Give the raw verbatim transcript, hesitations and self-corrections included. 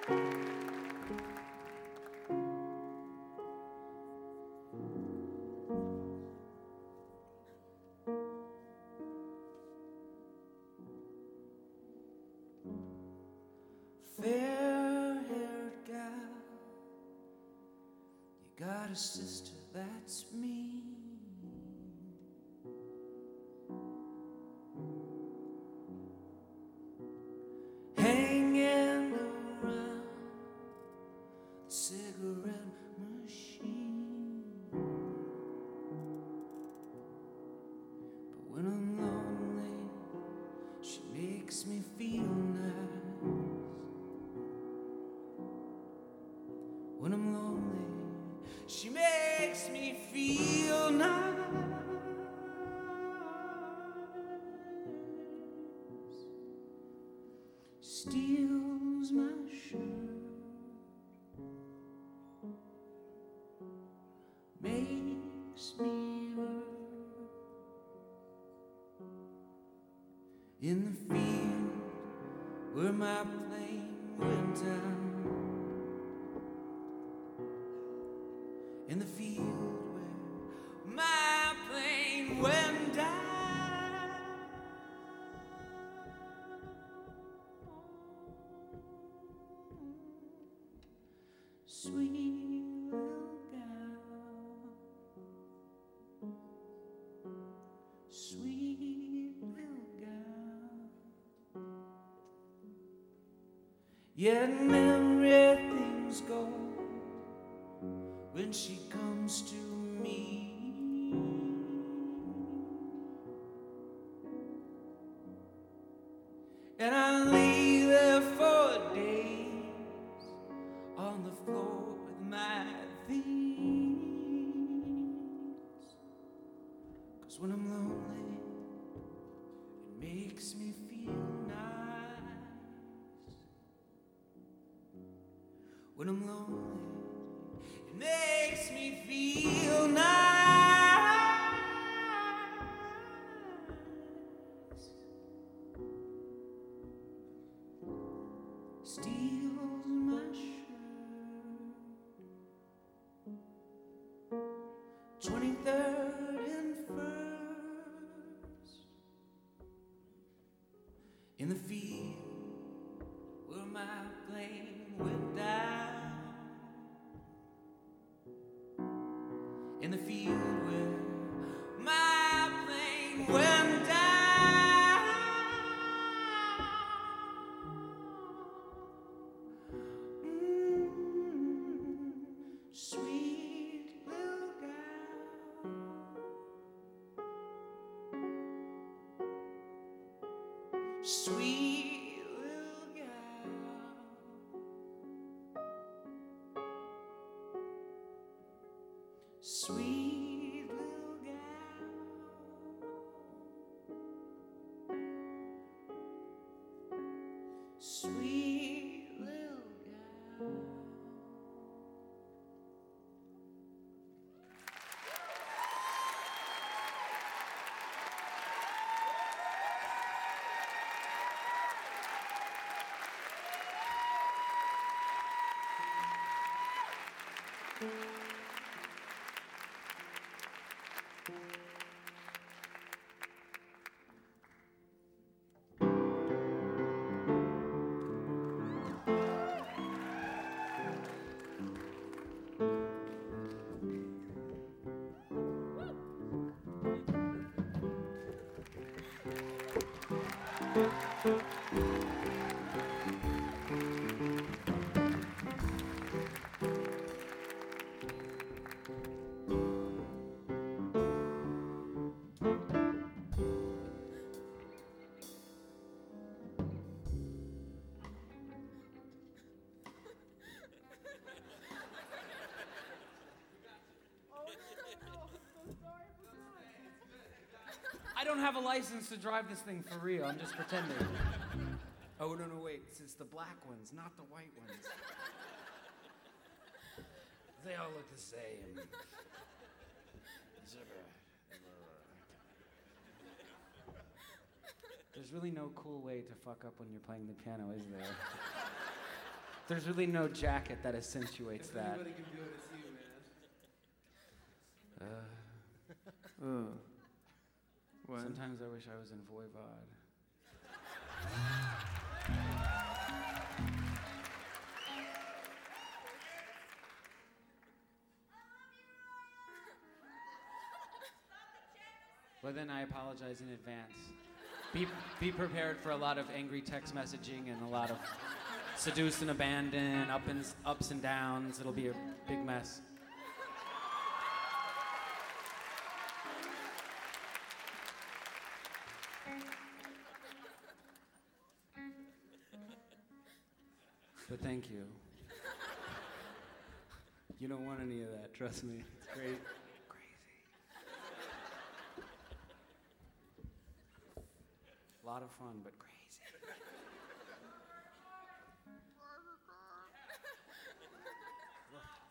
Fair-haired gal, you got a sister that's mean. Hanging around the cigarette machine. But when I'm lonely, she makes me feel nice. When I'm lonely, she makes me feel nice. Steals my shirt, makes me hurt. In the field where my plane went down. In the field where my plane went down. Sweet little gal, sweet little gal. Yet everything's gold when she comes to me. And I lay there for days on the floor with my things. 'Cause when I'm lonely, it makes me feel nice. When I'm lonely, it makes me feel nice. Steals my shirt. twenty-third and first. In the field where my plane went down. In the field where my plane went down. Mm, sweet little gal, sweet little gal. Sweet little gal, sweet little gal. I don't have a license to drive this thing for real. I'm just pretending. Oh, no, no, wait. It's, it's the black ones, not the white ones. They all look the same. There's really no cool way to fuck up when you're playing the piano, is there? There's really no jacket that accentuates If that. anybody can do it, it's you, man. Uh, Uh. What? sometimes I wish I was in Voivod. Well, then I apologize in advance. Be, be prepared for a lot of angry text messaging and a lot of seduce and abandon, up and, ups and downs. It'll be a big mess. But thank you. You don't want any of that, trust me. It's great. Crazy. A lot of fun, but crazy.